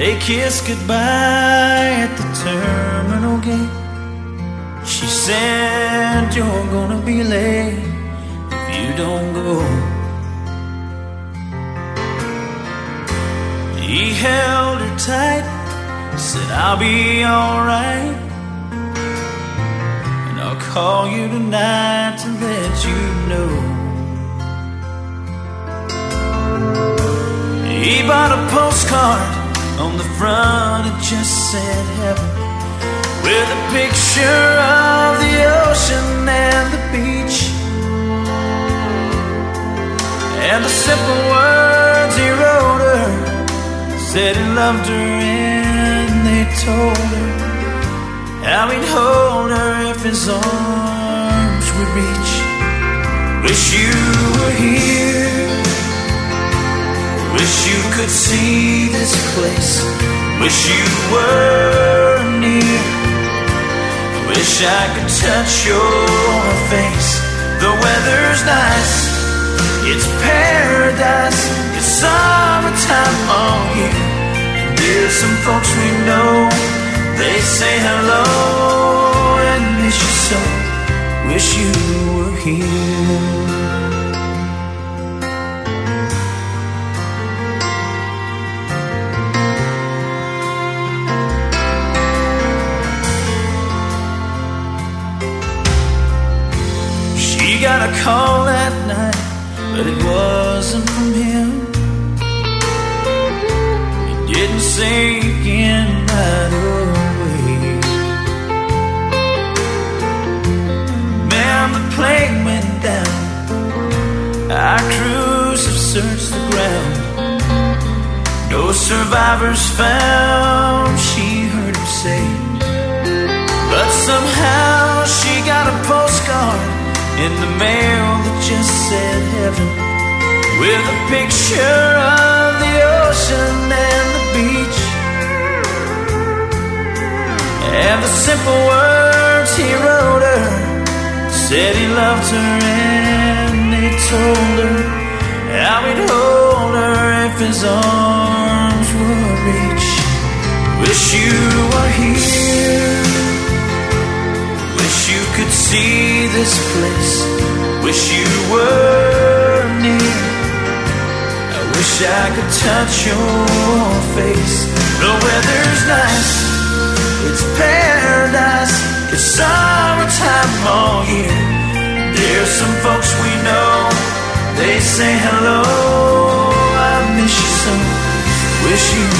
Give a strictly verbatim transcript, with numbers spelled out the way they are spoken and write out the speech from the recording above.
They kissed goodbye at the terminal gate. She said, "You're gonna be late if you don't go." He held her tight, said, "I'll be alright, and I'll call you tonight to let you know." He bought a postcard, on the front it just said heaven, with a picture of the ocean and the beach, and the simple words he wrote her said he loved her, and they told her how he'd hold her if his arms would reach. Wish you were here, wish you could see this place, wish you were near, wish I could touch your face. The weather's nice, it's paradise, it's summertime all year. And there's some folks we know, they say hello and miss you so. Wish you were here. She got a call that night, but it wasn't from him. It didn't sink in right away. Man, the plane went down, our crews have searched the ground, no survivors found, she heard him say. But somehow she got a postcard in the mail that just said heaven, with a picture of the ocean and the beach, and the simple words he wrote her said he loved her, and he told her how he'd hold her if his arms would reach. Wish you were here, wish you could see this place, wish you were near, I wish I could touch your face. The weather's nice, it's paradise, it's summertime all year. There's some folks we know, they say hello, I miss you so, wish you